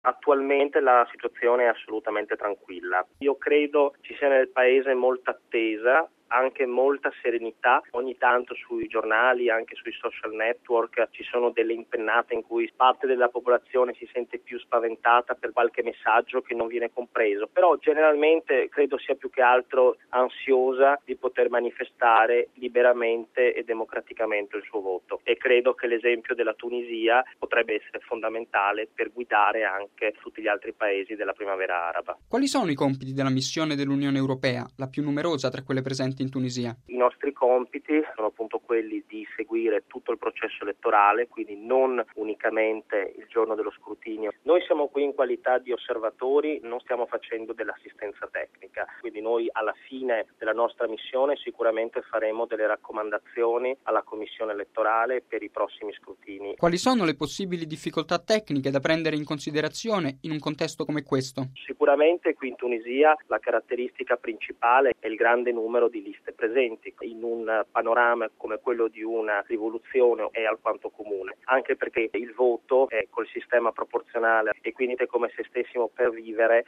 Attualmente la situazione è assolutamente tranquilla. Io credo ci sia nel Paese molta attesa, anche molta serenità. Ogni tanto sui giornali, anche sui social network, ci sono delle impennate in cui parte della popolazione si sente più spaventata per qualche messaggio che non viene compreso, però generalmente credo sia più che altro ansiosa di poter manifestare liberamente e democraticamente il suo voto, e credo che l'esempio della Tunisia potrebbe essere fondamentale per guidare anche tutti gli altri paesi della primavera araba. Quali sono i compiti della missione dell'Unione Europea, la più numerosa tra quelle presenti in Tunisia? I nostri compiti sono appunto quelli di seguire tutto il processo elettorale, quindi non unicamente il giorno dello scrutinio. Noi siamo qui in qualità di osservatori, non stiamo facendo dell'assistenza tecnica, quindi noi alla fine della nostra missione sicuramente faremo delle raccomandazioni alla Commissione elettorale per i prossimi scrutini. Quali sono le possibili difficoltà tecniche da prendere in considerazione in un contesto come questo? Sicuramente qui in Tunisia la caratteristica principale è il grande numero di liste presenti. In un panorama come quello di una rivoluzione è alquanto comune, anche perché il voto è col sistema proporzionale e quindi è come se stessimo per vivere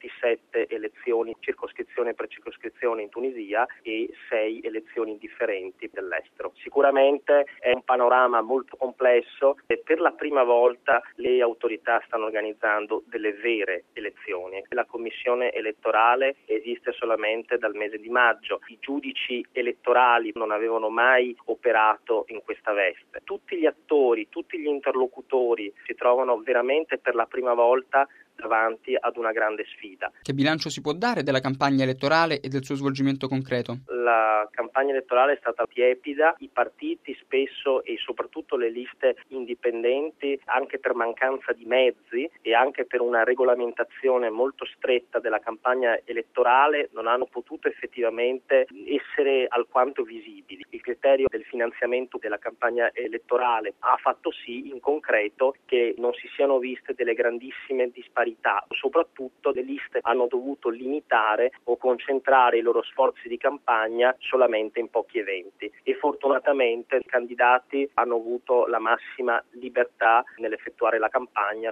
27 elezioni, circoscrizione per circoscrizione in Tunisia, e 6 elezioni differenti dell'estero. Sicuramente è un panorama molto complesso e per la prima volta le autorità stanno organizzando delle vere elezioni. La commissione elettorale esiste solamente dal mese di maggio. I giudici elettorali non avevano mai operato in questa veste. Tutti gli attori, tutti gli interlocutori si trovano veramente per la prima volta davanti ad una grande sfida. Che bilancio si può dare della campagna elettorale e del suo svolgimento concreto? La campagna elettorale è stata tiepida, i partiti spesso e soprattutto le liste indipendenti, anche per mancanza di mezzi e anche per una regolamentazione molto stretta della campagna elettorale, non hanno potuto effettivamente essere alquanto visibili. Il criterio del finanziamento della campagna elettorale ha fatto sì in concreto che non si siano viste delle grandissime disparità. Soprattutto le liste hanno dovuto limitare o concentrare i loro sforzi di campagna solamente in pochi eventi e fortunatamente i candidati hanno avuto la massima libertà nell'effettuare la campagna.